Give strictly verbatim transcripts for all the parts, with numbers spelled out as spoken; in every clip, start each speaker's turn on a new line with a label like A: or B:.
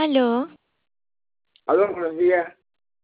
A: Aló,
B: Aló, buenos días.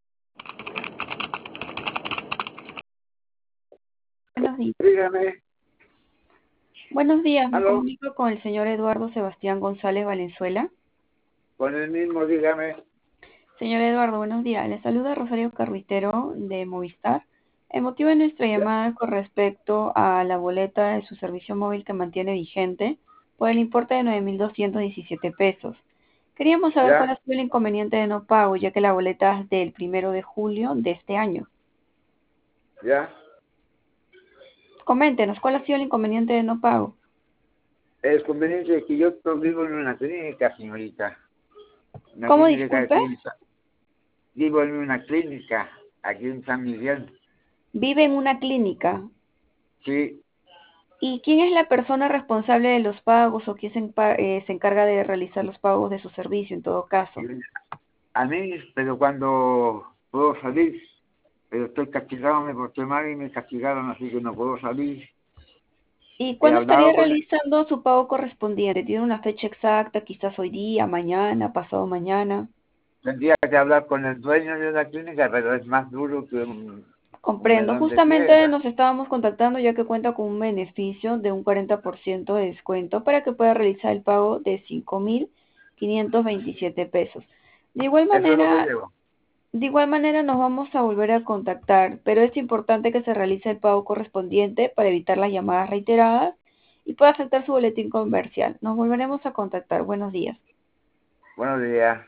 C: Buenos días.
B: Dígame.
C: Buenos días, me
B: Aló,
C: comunico con el señor Eduardo Sebastián González Valenzuela.
B: con el mismo, dígame.
C: Señor Eduardo, buenos días. Le saluda Rosario Carruitero de Movistar. El motivo de nuestra llamada es con respecto a la boleta de su servicio móvil que mantiene vigente por el importe de nueve mil doscientos diecisiete pesos. Queríamos saber cuál
B: ¿Ya?
C: ha sido el inconveniente de no pago, ya que la boleta es del primero de julio de este año.
B: ¿Ya?
C: Coméntenos, ¿cuál ha sido el inconveniente de no pago?
B: El conveniente es que yo vivo en una clínica, señorita. Una
C: ¿Cómo
B: clínica
C: disculpe?
B: aquí. en Sa- Vivo en una clínica aquí en San Miguel.
C: Vive en una clínica.
B: Sí.
C: ¿Y quién es la persona responsable de los pagos o quién se, enpa- eh, se encarga de realizar los pagos de su servicio en todo caso?
B: A mí, pero cuando puedo salir, pero estoy castigado, me porté mal y me castigaron, así que no puedo salir.
C: ¿Y
B: He
C: cuándo estaría
B: hablado con él.
C: realizando su pago correspondiente? ¿Tiene una fecha exacta? Quizás hoy día, mañana, pasado mañana.
B: Tendría que hablar con el dueño de la clínica, pero es más duro que un, un
C: Comprendo.
B: melón de
C: Justamente
B: tierra.
C: nos estábamos contactando ya que cuenta con un beneficio de un cuarenta por ciento de descuento para que pueda realizar el pago de cinco mil quinientos veintisiete pesos. De igual
B: Eso es lo que
C: manera,
B: llevo.
C: De igual manera nos vamos a volver a contactar, pero es importante que se realice el pago correspondiente para evitar las llamadas reiteradas y pueda afectar su boletín comercial. Nos volveremos a contactar. Buenos días.
B: Buenos días.